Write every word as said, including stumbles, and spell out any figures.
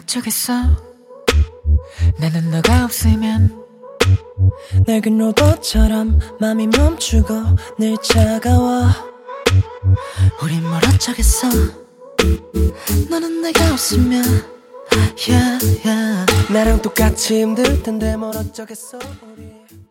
어쩌겠어. 나는 너가 없으면 낡은 로봇처럼 맘이 멈추고 늘 차가워. 우린 뭘 어쩌겠어. 너는 내가 없으면 yeah, yeah. 나랑 똑같이 힘들 텐데 뭘 어쩌겠어 우리.